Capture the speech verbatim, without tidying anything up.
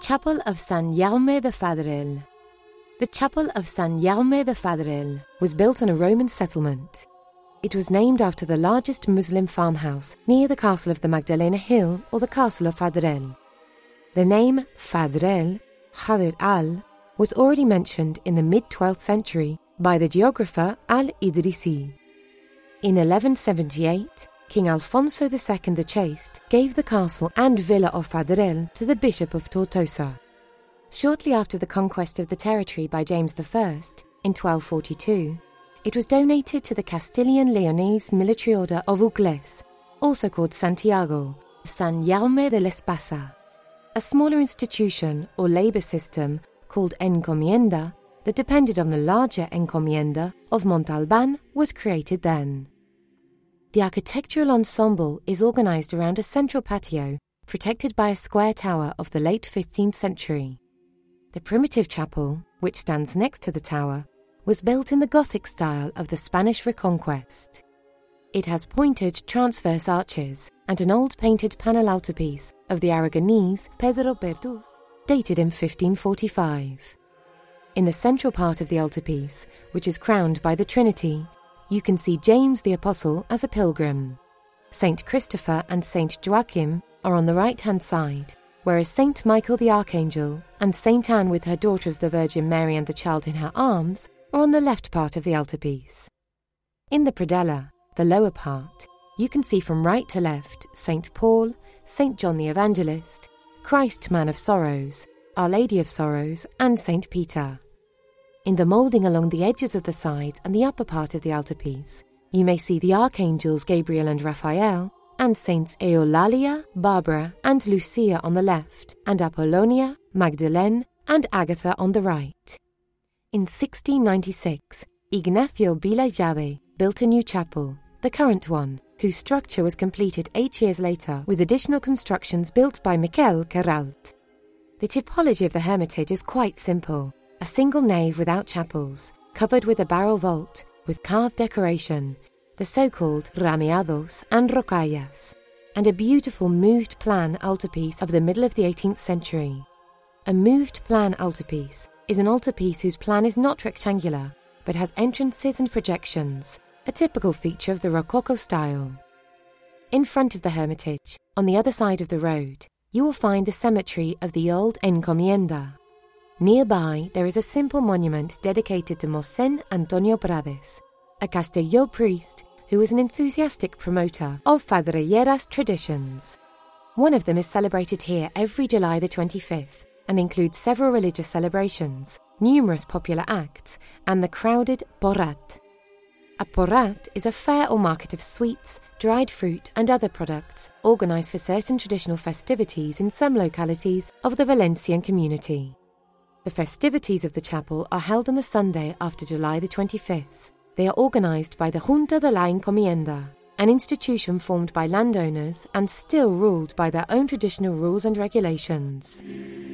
Chapel of San Jaume de Fadrell. The Chapel of San Jaume de Fadrell was built on a Roman settlement. It was named after the largest Muslim farmhouse near the castle of the Magdalena Hill or the castle of Fadrell. The name Fadrell, Khadir al, was already mentioned in the mid-twelfth century by the geographer Al-Idrisi. In eleven seventy-eight, King Alfonso the Second the Chaste gave the castle and villa of Fadrell to the Bishop of Tortosa. Shortly after the conquest of the territory by James the First, in twelve forty-two, it was donated to the Castilian-Leonese military order of Ugles, also called Santiago, San Jaume de l'Espasa, a smaller institution or labour system called encomienda that depended on the larger encomienda of Montalban was created then. The architectural ensemble is organised around a central patio protected by a square tower of the late fifteenth century. The primitive chapel, which stands next to the tower, was built in the Gothic style of the Spanish Reconquest. It has pointed transverse arches and an old painted panel altarpiece of the Aragonese Pedro Verdús, dated in fifteen forty-five. In the central part of the altarpiece, which is crowned by the Trinity, you can see James the Apostle as a pilgrim. Saint Christopher and Saint Joachim are on the right-hand side, whereas Saint Michael the Archangel and Saint Anne with her daughter of the Virgin Mary and the child in her arms are on the left part of the altarpiece. In the predella, the lower part, you can see from right to left Saint Paul, Saint John the Evangelist, Christ Man of Sorrows, Our Lady of Sorrows, and Saint Peter. In the moulding along the edges of the sides and the upper part of the altarpiece, you may see the archangels Gabriel and Raphael, and Saints Eulalia, Barbara, and Lucia on the left, and Apollonia, Magdalene, and Agatha on the right. In sixteen ninety-six, Ignacio Villayave built a new chapel, the current one, whose structure was completed eight years later with additional constructions built by Miquel Queralt. The typology of the hermitage is quite simple. A single nave without chapels, covered with a barrel vault, with carved decoration, the so-called rameados and rocallas, and a beautiful moved plan altarpiece of the middle of the eighteenth century. A moved plan altarpiece is an altarpiece whose plan is not rectangular, but has entrances and projections, a typical feature of the Rococo style. In front of the hermitage, on the other side of the road, you will find the cemetery of the old encomienda. Nearby, there is a simple monument dedicated to Mosén Antonio Prades, a Castelló priest who was an enthusiastic promoter of Fadrelleras traditions. One of them is celebrated here every July the twenty-fifth and includes several religious celebrations, numerous popular acts, and the crowded Porrat. A Porrat is a fair or market of sweets, dried fruit, and other products organised for certain traditional festivities in some localities of the Valencian community. The festivities of the chapel are held on the Sunday after July the twenty-fifth. They are organised by the Junta de la Encomienda, an institution formed by landowners and still ruled by their own traditional rules and regulations.